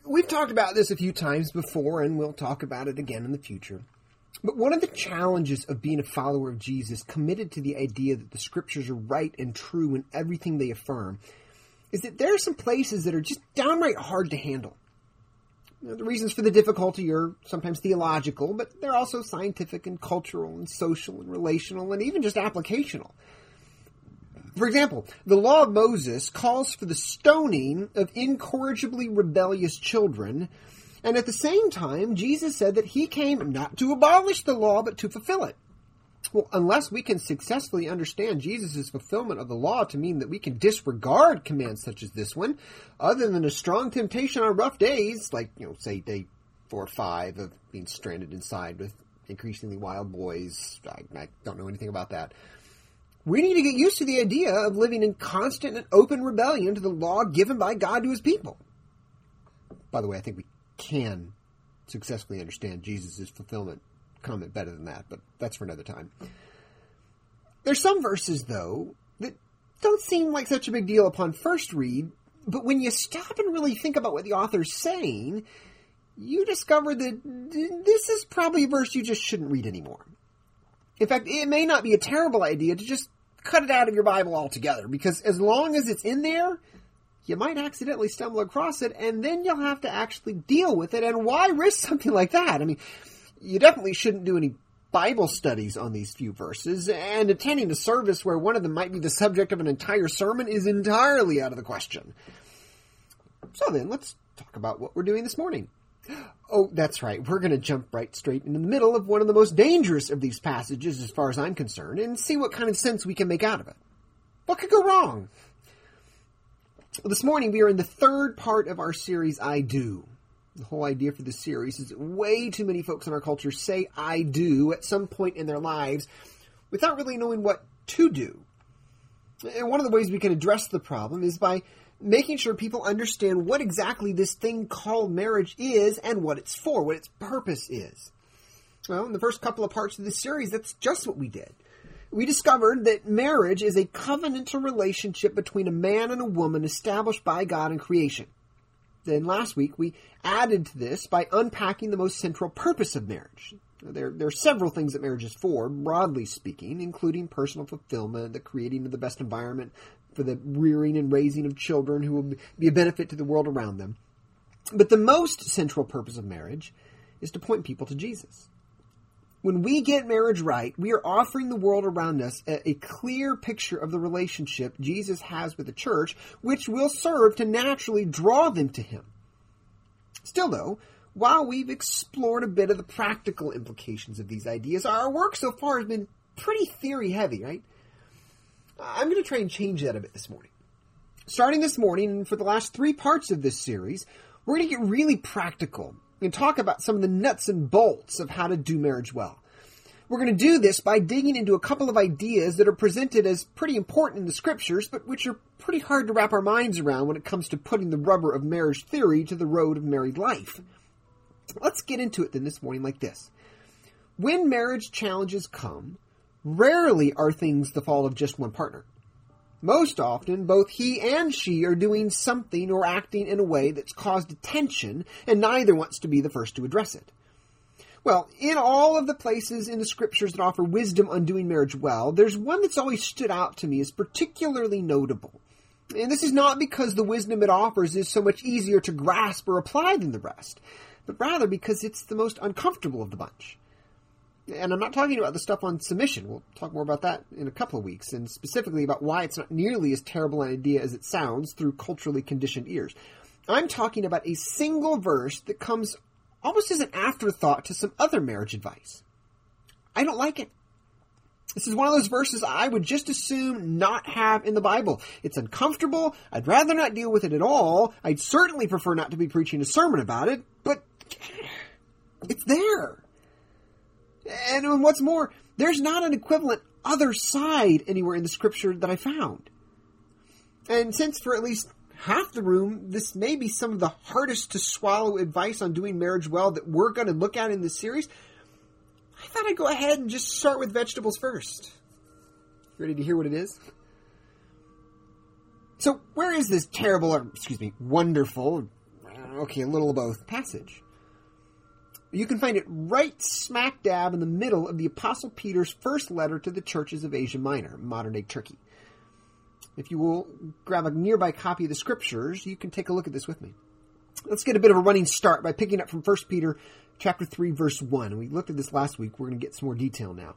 We've talked about this a few times before, and we'll talk about it again in the future. But one of the challenges of being a follower of Jesus, committed to the idea that the Scriptures are right and true in everything they affirm, is that there are some places that are just downright hard to handle. The reasons for the difficulty are sometimes theological, but they're also scientific and cultural and social and relational and even just applicational. For example, the law of Moses calls for the stoning of incorrigibly rebellious children, and at the same time, Jesus said that he came not to abolish the law, but to fulfill it. Well, unless we can successfully understand Jesus' fulfillment of the law to mean that we can disregard commands such as this one, other than a strong temptation on rough days, like, say day 4 or 5 of being stranded inside with increasingly wild boys, I don't know anything about that. We need to get used to the idea of living in constant and open rebellion to the law given by God to his people. By the way, I think we can successfully understand Jesus' fulfillment comment better than that, but that's for another time. There's some verses, though, that don't seem like such a big deal upon first read, but when you stop and really think about what the author's saying, you discover that this is probably a verse you just shouldn't read anymore. In fact, it may not be a terrible idea to just cut it out of your Bible altogether, because as long as it's in there, you might accidentally stumble across it, and then you'll have to actually deal with it, and why risk something like that? I mean, you definitely shouldn't do any Bible studies on these few verses, and attending a service where one of them might be the subject of an entire sermon is entirely out of the question. So then, let's talk about what we're doing this morning. Oh, that's right. We're going to jump right straight into the middle of one of the most dangerous of these passages, as far as I'm concerned, and see what kind of sense we can make out of it. What could go wrong? Well, this morning we are in the third part of our series, I Do. The whole idea for this series is that way too many folks in our culture say I do at some point in their lives without really knowing what to do. And one of the ways we can address the problem is by making sure people understand what exactly this thing called marriage is and what it's for, what its purpose is. Well, in the first couple of parts of this series, that's just what we did. We discovered that marriage is a covenantal relationship between a man and a woman established by God in creation. Then last week, we added to this by unpacking the most central purpose of marriage. There are several things that marriage is for, broadly speaking, including personal fulfillment, the creating of the best environment for the rearing and raising of children who will be a benefit to the world around them. But the most central purpose of marriage is to point people to Jesus. When we get marriage right, we are offering the world around us a clear picture of the relationship Jesus has with the church, which will serve to naturally draw them to him. Still, though, while we've explored a bit of the practical implications of these ideas, our work so far has been pretty theory-heavy, right? I'm going to try and change that a bit this morning. Starting this morning, and for the last 3 parts of this series, we're going to get really practical and talk about some of the nuts and bolts of how to do marriage well. We're going to do this by digging into a couple of ideas that are presented as pretty important in the scriptures, but which are pretty hard to wrap our minds around when it comes to putting the rubber of marriage theory to the road of married life. Let's get into it then this morning like this. When marriage challenges come, rarely are things the fault of just one partner. Most often, both he and she are doing something or acting in a way that's caused attention, and neither wants to be the first to address it. Well, in all of the places in the scriptures that offer wisdom on doing marriage well, there's one that's always stood out to me as particularly notable. And this is not because the wisdom it offers is so much easier to grasp or apply than the rest, but rather because it's the most uncomfortable of the bunch. And I'm not talking about the stuff on submission. We'll talk more about that in a couple of weeks, and specifically about why it's not nearly as terrible an idea as it sounds through culturally conditioned ears. I'm talking about a single verse that comes almost as an afterthought to some other marriage advice. I don't like it. This is one of those verses I would just assume not have in the Bible. It's uncomfortable. I'd rather not deal with it at all. I'd certainly prefer not to be preaching a sermon about it, but it's there. And what's more, there's not an equivalent other side anywhere in the scripture that I found. And since for at least half the room, this may be some of the hardest to swallow advice on doing marriage well that we're going to look at in this series, I thought I'd go ahead and just start with vegetables first. Ready to hear what it is? So where is this terrible, or wonderful, Okay, a little of both passage. You can find it right smack dab in the middle of the Apostle Peter's first letter to the churches of Asia Minor, modern-day Turkey. If you will grab a nearby copy of the Scriptures, you can take a look at this with me. Let's get a bit of a running start by picking up from 1 Peter chapter 3, verse 1. We looked at this last week. We're going to get some more detail now.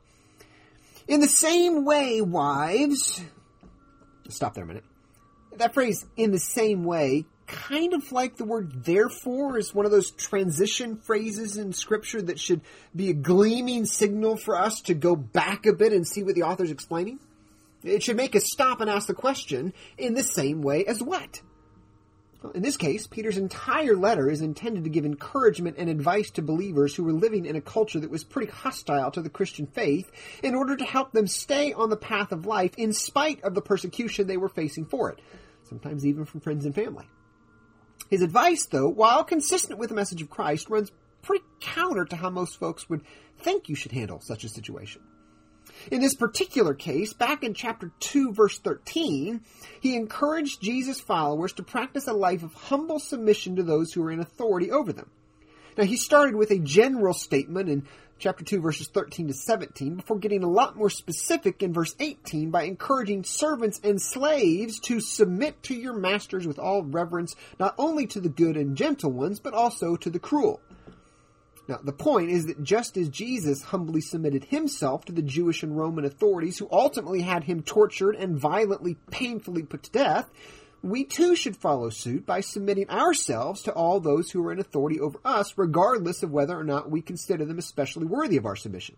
In the same way, wives... Stop there a minute. That phrase, in the same way, kind of like the word therefore, is one of those transition phrases in Scripture that should be a gleaming signal for us to go back a bit and see what the author's explaining. It should make us stop and ask the question, in the same way as what? Well, in this case, Peter's entire letter is intended to give encouragement and advice to believers who were living in a culture that was pretty hostile to the Christian faith in order to help them stay on the path of life in spite of the persecution they were facing for it, sometimes even from friends and family. His advice, though, while consistent with the message of Christ, runs pretty counter to how most folks would think you should handle such a situation. In this particular case, back in chapter 2, verse 13, he encouraged Jesus' followers to practice a life of humble submission to those who are in authority over them. Now, he started with a general statement in chapter 2, verses 13 to 17, before getting a lot more specific in verse 18 by encouraging servants and slaves to submit to your masters with all reverence, not only to the good and gentle ones, but also to the cruel. Now, the point is that just as Jesus humbly submitted himself to the Jewish and Roman authorities who ultimately had him tortured and violently, painfully put to death, we too should follow suit by submitting ourselves to all those who are in authority over us, regardless of whether or not we consider them especially worthy of our submission.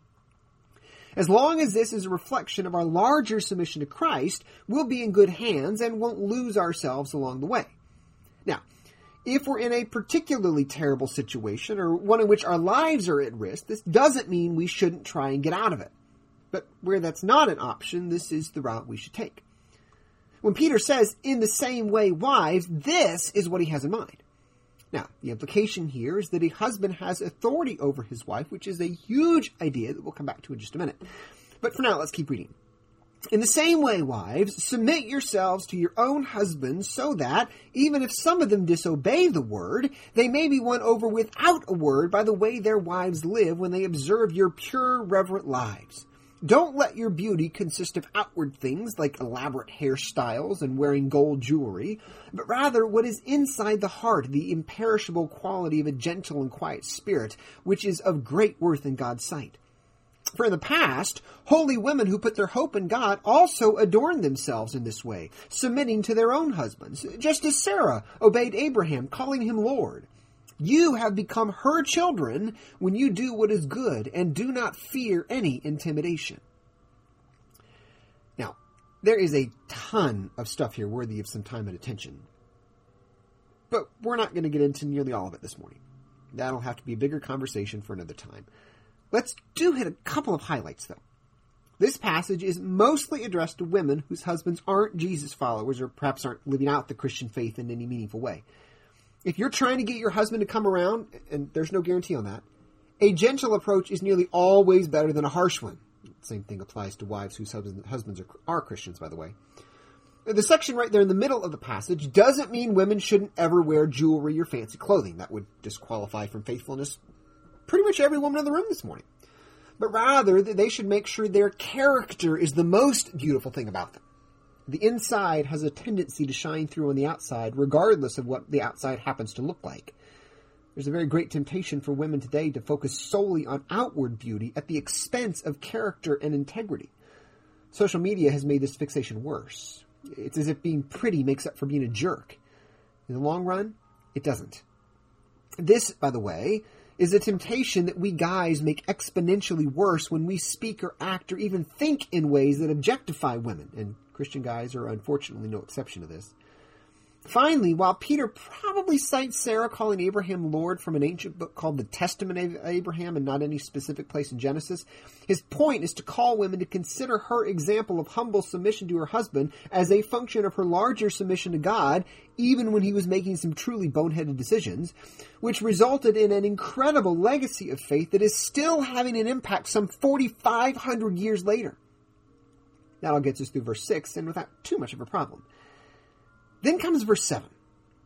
As long as this is a reflection of our larger submission to Christ, we'll be in good hands and won't lose ourselves along the way. Now, if we're in a particularly terrible situation or one in which our lives are at risk, this doesn't mean we shouldn't try and get out of it. But where that's not an option, this is the route we should take. When Peter says, in the same way, wives, this is what he has in mind. Now, the implication here is that a husband has authority over his wife, which is a huge idea that we'll come back to in just a minute. But for now, let's keep reading. In the same way, wives, submit yourselves to your own husbands so that, even if some of them disobey the word, they may be won over without a word by the way their wives live when they observe your pure, reverent lives. Don't let your beauty consist of outward things like elaborate hairstyles and wearing gold jewelry, but rather what is inside the heart, the imperishable quality of a gentle and quiet spirit, which is of great worth in God's sight. For in the past, holy women who put their hope in God also adorned themselves in this way, submitting to their own husbands, just as Sarah obeyed Abraham, calling him Lord. You have become her children when you do what is good and do not fear any intimidation. Now, there is a ton of stuff here worthy of some time and attention. But we're not going to get into nearly all of it this morning. That'll have to be a bigger conversation for another time. Let's hit a couple of highlights, though. This passage is mostly addressed to women whose husbands aren't Jesus followers or perhaps aren't living out the Christian faith in any meaningful way. If you're trying to get your husband to come around, and there's no guarantee on that, a gentle approach is nearly always better than a harsh one. Same thing applies to wives whose husbands are Christians, by the way. The section right there in the middle of the passage doesn't mean women shouldn't ever wear jewelry or fancy clothing. That would disqualify from faithfulness pretty much every woman in the room this morning. But rather, that they should make sure their character is the most beautiful thing about them. The inside has a tendency to shine through on the outside, regardless of what the outside happens to look like. There's a very great temptation for women today to focus solely on outward beauty at the expense of character and integrity. Social media has made this fixation worse. It's as if being pretty makes up for being a jerk. In the long run, it doesn't. This, by the way, is a temptation that we guys make exponentially worse when we speak or act or even think in ways that objectify women, and Christian guys are unfortunately no exception to this. Finally, while Peter probably cites Sarah calling Abraham Lord from an ancient book called the Testament of Abraham and not any specific place in Genesis, his point is to call women to consider her example of humble submission to her husband as a function of her larger submission to God, even when he was making some truly boneheaded decisions, which resulted in an incredible legacy of faith that is still having an impact some 4,500 years later. That'll get us through verse 6 and without too much of a problem. Then comes verse 7.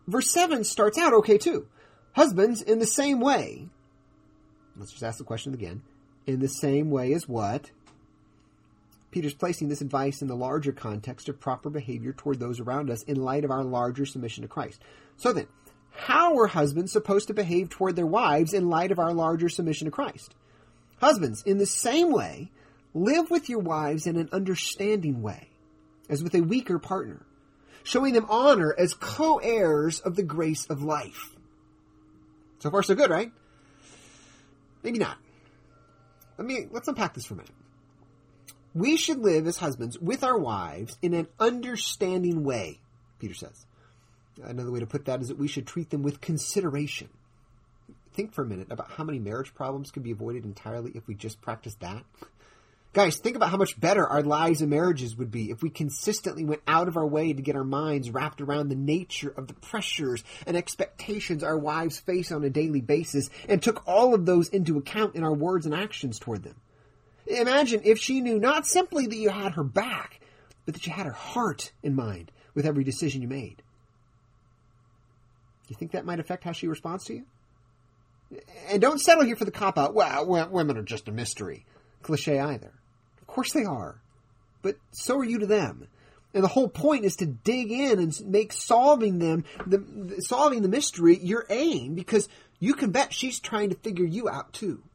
verse 7 starts out okay too. Husbands, in the same way, let's just ask the question again, in the same way as what? Peter's placing this advice in the larger context of proper behavior toward those around us in light of our larger submission to Christ. So then, how are husbands supposed to behave toward their wives in light of our larger submission to Christ? Husbands, in the same way, live with your wives in an understanding way, as with a weaker partner, showing them honor as co-heirs of the grace of life. So far, so good, right? Maybe not. Let's unpack this for a minute. We should live as husbands with our wives in an understanding way, Peter says. Another way to put that is that we should treat them with consideration. Think for a minute about how many marriage problems could be avoided entirely if we just practiced that. Guys, think about how much better our lives and marriages would be if we consistently went out of our way to get our minds wrapped around the nature of the pressures and expectations our wives face on a daily basis and took all of those into account in our words and actions toward them. Imagine if she knew not simply that you had her back, but that you had her heart in mind with every decision you made. Do you think that might affect how she responds to you? And don't settle here for the cop-out, well, women are just a mystery cliche either. Of course they are. But so are you to them. And the whole point is to dig in and make solving the mystery your aim, because you can bet she's trying to figure you out too.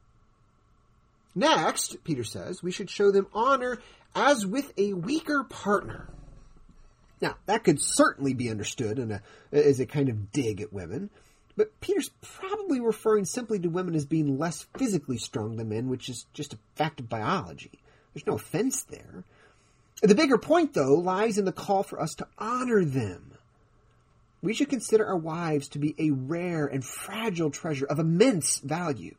Next, Peter says, we should show them honor as with a weaker partner. Now, that could certainly be understood as a kind of dig at women, but Peter's probably referring simply to women as being less physically strong than men, which is just a fact of biology. There's no offense there. The bigger point, though, lies in the call for us to honor them. We should consider our wives to be a rare and fragile treasure of immense value.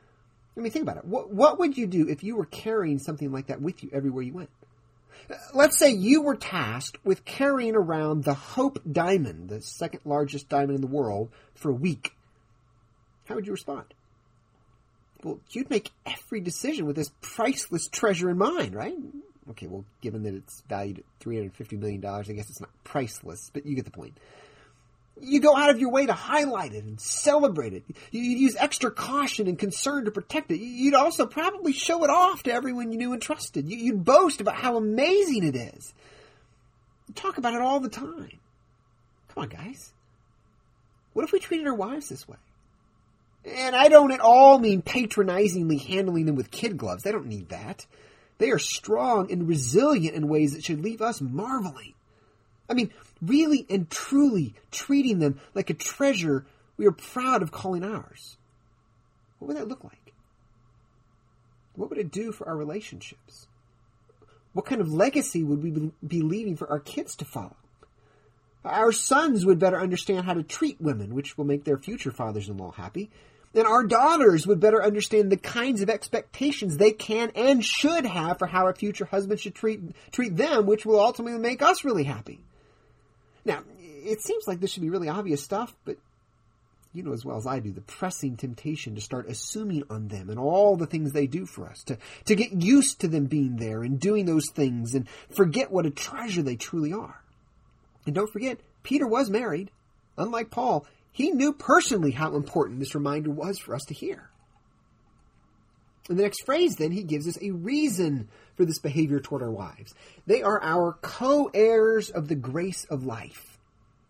I mean, think about it. What would you do if you were carrying something like that with you everywhere you went? Let's say you were tasked with carrying around the Hope Diamond, the second largest diamond in the world, for a week. How would you respond? Well, you'd make every decision with this priceless treasure in mind, right? Okay, well, given that it's valued at $350 million, I guess it's not priceless, but you get the point. You go out of your way to highlight it and celebrate it. You'd use extra caution and concern to protect it. You'd also probably show it off to everyone you knew and trusted. You'd boast about how amazing it is. You talk about it all the time. Come on, guys. What if we treated our wives this way? And I don't at all mean patronizingly handling them with kid gloves. They don't need that. They are strong and resilient in ways that should leave us marveling. I mean, really and truly treating them like a treasure we are proud of calling ours. What would that look like? What would it do for our relationships? What kind of legacy would we be leaving for our kids to follow? Our sons would better understand how to treat women, which will make their future fathers-in-law happy. And our daughters would better understand the kinds of expectations they can and should have for how our future husbands should treat them, which will ultimately make us really happy. Now, it seems like this should be really obvious stuff, but you know as well as I do the pressing temptation to start assuming on them and all the things they do for us, to get used to them being there and doing those things and forget what a treasure they truly are. And don't forget, Peter was married. Unlike Paul, he knew personally how important this reminder was for us to hear. In the next phrase, then, he gives us a reason for this behavior toward our wives. They are our co-heirs of the grace of life.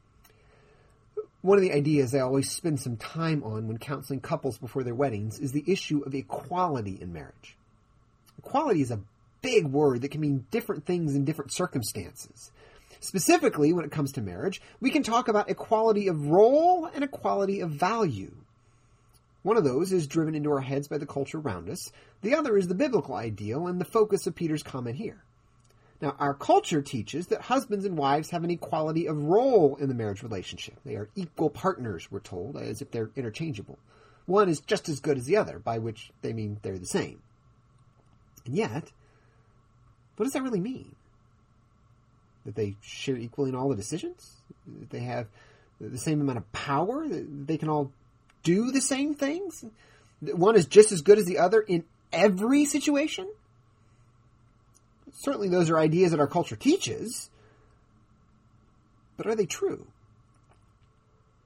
One of the ideas I always spend some time on when counseling couples before their weddings is the issue of equality in marriage. Equality is a big word that can mean different things in different circumstances. Specifically, when it comes to marriage, we can talk about equality of role and equality of value. One of those is driven into our heads by the culture around us. The other is the biblical ideal and the focus of Peter's comment here. Now, our culture teaches that husbands and wives have an equality of role in the marriage relationship. They are equal partners, we're told, as if they're interchangeable. One is just as good as the other, by which they mean they're the same. And yet, what does that really mean? That they share equally in all the decisions? That they have the same amount of power? That they can all do the same things? One is just as good as the other in every situation? Certainly those are ideas that our culture teaches, but are they true?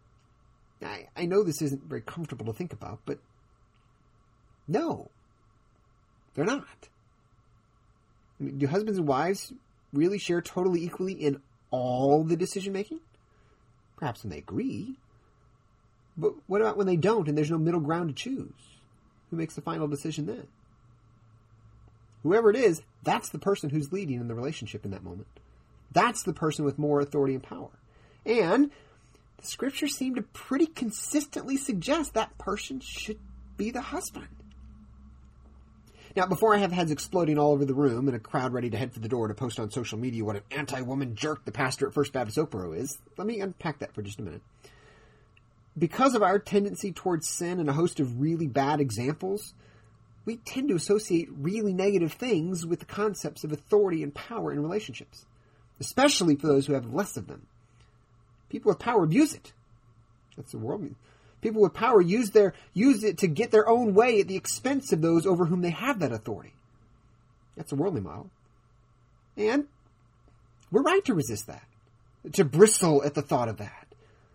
I know this isn't very comfortable to think about, but no, they're not. I mean, do husbands and wives really share totally equally in all the decision-making? Perhaps when they agree. But what about when they don't and there's no middle ground to choose? Who makes the final decision then? Whoever it is, that's the person who's leading in the relationship in that moment. That's the person with more authority and power. And the scriptures seem to pretty consistently suggest that person should be the husband. Now, before I have heads exploding all over the room and a crowd ready to head for the door to post on social media what an anti-woman jerk the pastor at First Baptist Oakboro is, let me unpack that for just a minute. Because of our tendency towards sin and a host of really bad examples, we tend to associate really negative things with the concepts of authority and power in relationships, especially for those who have less of them. People with power abuse it. That's the world. People with power use it to get their own way at the expense of those over whom they have that authority. That's a worldly model. And we're right to resist that, to bristle at the thought of that.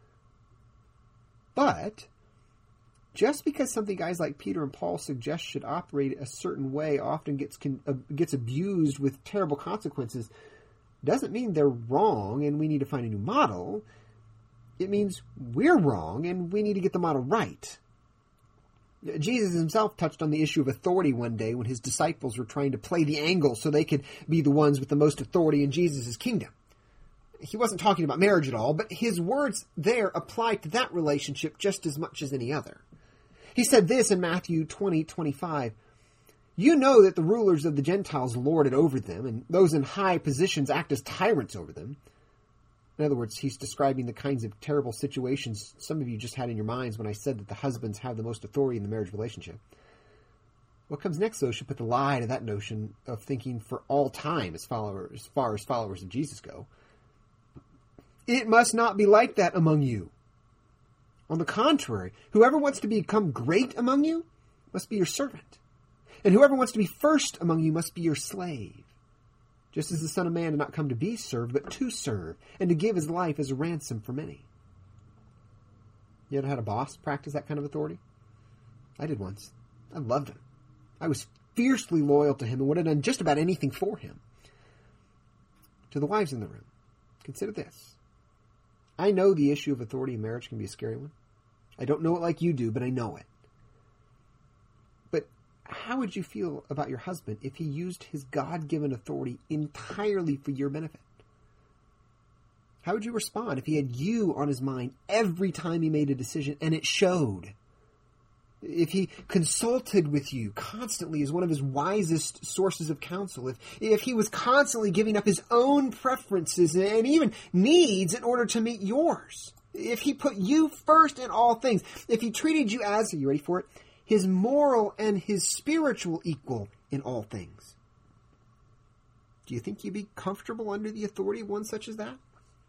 But just because something guys like Peter and Paul suggest should operate a certain way often gets abused with terrible consequences doesn't mean they're wrong and we need to find a new model. It means we're wrong and we need to get the model right. Jesus himself touched on the issue of authority one day when his disciples were trying to play the angle so they could be the ones with the most authority in Jesus' kingdom. He wasn't talking about marriage at all, but his words there apply to that relationship just as much as any other. He said this in Matthew 20:25. You know that the rulers of the Gentiles lord it over them, and those in high positions act as tyrants over them. In other words, he's describing the kinds of terrible situations some of you just had in your minds when I said that the husbands have the most authority in the marriage relationship. What comes next, though, should put the lie to that notion of thinking for all time as far as followers of Jesus go. It must not be like that among you. On the contrary, whoever wants to become great among you must be your servant. And whoever wants to be first among you must be your slave. Just as the Son of Man did not come to be served, but to serve, and to give his life as a ransom for many. You ever had a boss practice that kind of authority? I did once. I loved him. I was fiercely loyal to him and would have done just about anything for him. To the wives in the room, consider this. I know the issue of authority in marriage can be a scary one. I don't know it like you do, but I know it. But how would you feel about your husband if he used his God-given authority entirely for your benefit? How would you respond if he had you on his mind every time he made a decision and it showed? If he consulted with you constantly as one of his wisest sources of counsel, if he was constantly giving up his own preferences and even needs in order to meet yours, if he put you first in all things, if he treated you as, are you ready for it, his moral and his spiritual equal in all things, do you think you'd be comfortable under the authority of one such as that?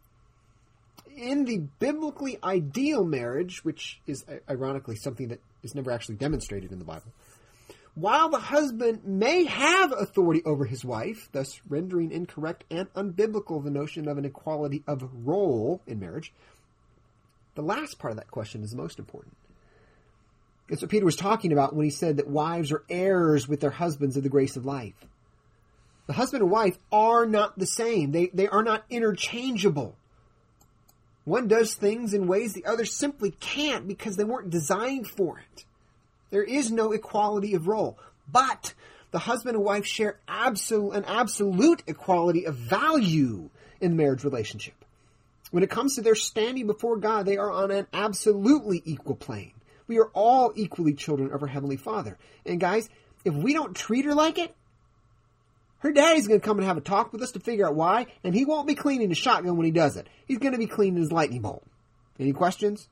In the biblically ideal marriage, which is ironically something that is never actually demonstrated in the Bible, while the husband may have authority over his wife, thus rendering incorrect and unbiblical the notion of an equality of role in marriage, the last part of that question is the most important. It's what Peter was talking about when he said that wives are heirs with their husbands of the grace of life. The husband and wife are not the same. They are not interchangeable. One does things in ways the other simply can't because they weren't designed for it. There is no equality of role. But the husband and wife share an absolute equality of value in the marriage relationship. When it comes to their standing before God, they are on an absolutely equal plane. We are all equally children of our Heavenly Father. And guys, if we don't treat her like it, her daddy's going to come and have a talk with us to figure out why, and he won't be cleaning his shotgun when he does it. He's going to be cleaning his lightning bolt. Any questions?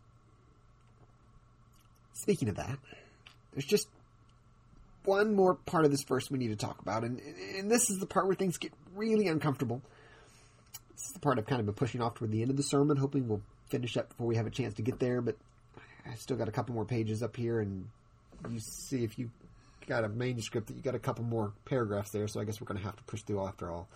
Speaking of that, there's just one more part of this verse we need to talk about, and this is the part where things get really uncomfortable. This is the part I've kind of been pushing off toward the end of the sermon, hoping we'll finish up before we have a chance to get there, but I've still got a couple more pages up here, and you see if you got a manuscript that you got a couple more paragraphs there, so I guess we're going to have to push through after all.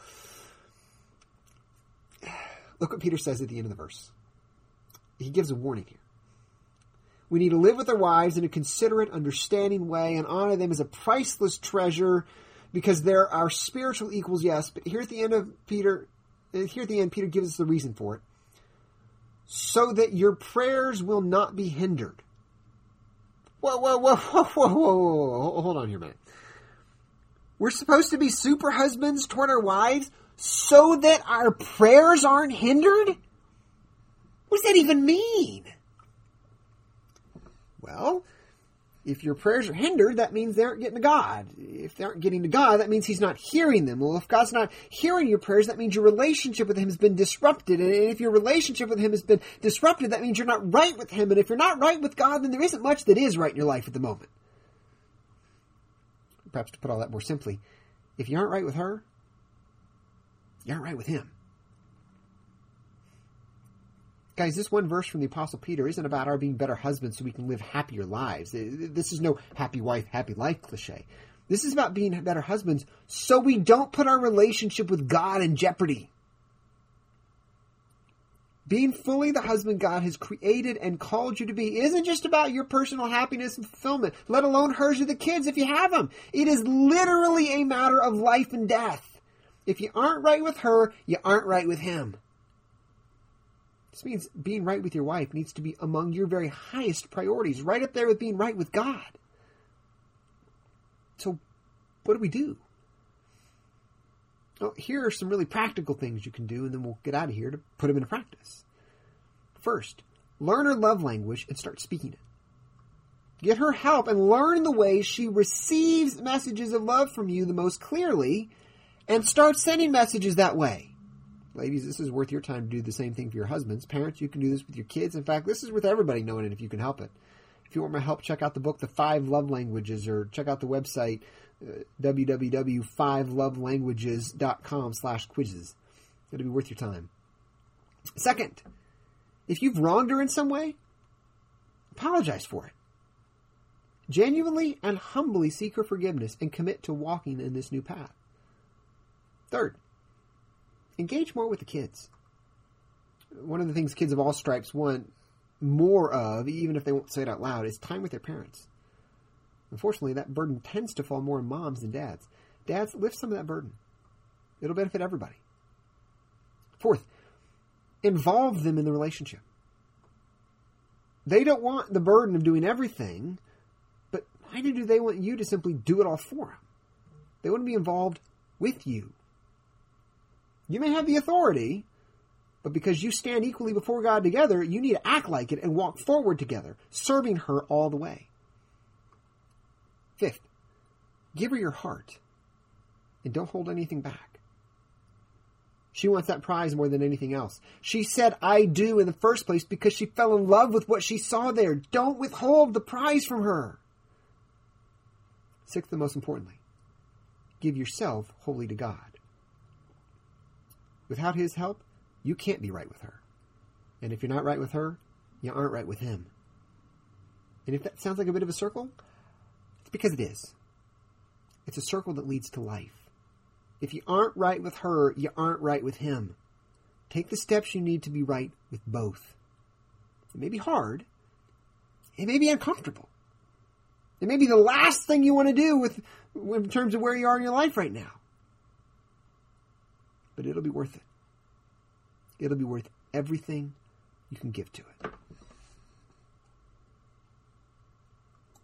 Look what Peter says at the end of the verse. He gives a warning here. We need to live with our wives in a considerate, understanding way and honor them as a priceless treasure because they're our spiritual equals, yes. But here at the end, Peter gives us the reason for it. So that your prayers will not be hindered. Whoa. Hold on here, man. We're supposed to be super husbands toward our wives so that our prayers aren't hindered? What does that even mean? Well, if your prayers are hindered, that means they aren't getting to God. If they aren't getting to God, that means He's not hearing them. Well, if God's not hearing your prayers, that means your relationship with Him has been disrupted. And if your relationship with Him has been disrupted, that means you're not right with Him. And if you're not right with God, then there isn't much that is right in your life at the moment. Perhaps to put all that more simply, if you aren't right with her, you aren't right with Him. Guys, this one verse from the Apostle Peter isn't about our being better husbands so we can live happier lives. This is no happy wife, happy life cliche. This is about being better husbands so we don't put our relationship with God in jeopardy. Being fully the husband God has created and called you to be isn't just about your personal happiness and fulfillment, let alone hers or the kids if you have them. It is literally a matter of life and death. If you aren't right with her, you aren't right with him. This means being right with your wife needs to be among your very highest priorities, right up there with being right with God. So, what do? Well, here are some really practical things you can do, and then we'll get out of here to put them into practice. First, learn her love language and start speaking it. Get her help and learn the way she receives messages of love from you the most clearly, and start sending messages that way. Ladies, this is worth your time to do the same thing for your husbands. Parents, you can do this with your kids. In fact, this is worth everybody knowing it if you can help it. If you want my help, check out the book, The 5 Love Languages, or check out the website, www.5lovelanguages.com/quizzes. It'll be worth your time. Second, if you've wronged her in some way, apologize for it. Genuinely and humbly seek her forgiveness and commit to walking in this new path. Third, engage more with the kids. One of the things kids of all stripes want more of, even if they won't say it out loud, is time with their parents. Unfortunately, that burden tends to fall more on moms than dads. Dads, lift some of that burden. It'll benefit everybody. Fourth, involve them in the relationship. They don't want the burden of doing everything, but neither do they want you to simply do it all for them. They want to be involved with you. You may have the authority, but because you stand equally before God together, you need to act like it and walk forward together, serving her all the way. Fifth, give her your heart and don't hold anything back. She wants that prize more than anything else. She said, I do in the first place because she fell in love with what she saw there. Don't withhold the prize from her. Sixth and most importantly, give yourself wholly to God. Without His help, you can't be right with her. And if you're not right with her, you aren't right with Him. And if that sounds like a bit of a circle, it's because it is. It's a circle that leads to life. If you aren't right with her, you aren't right with Him. Take the steps you need to be right with both. It may be hard. It may be uncomfortable. It may be the last thing you want to do in terms of where you are in your life right now. But it'll be worth it. It'll be worth everything you can give to it.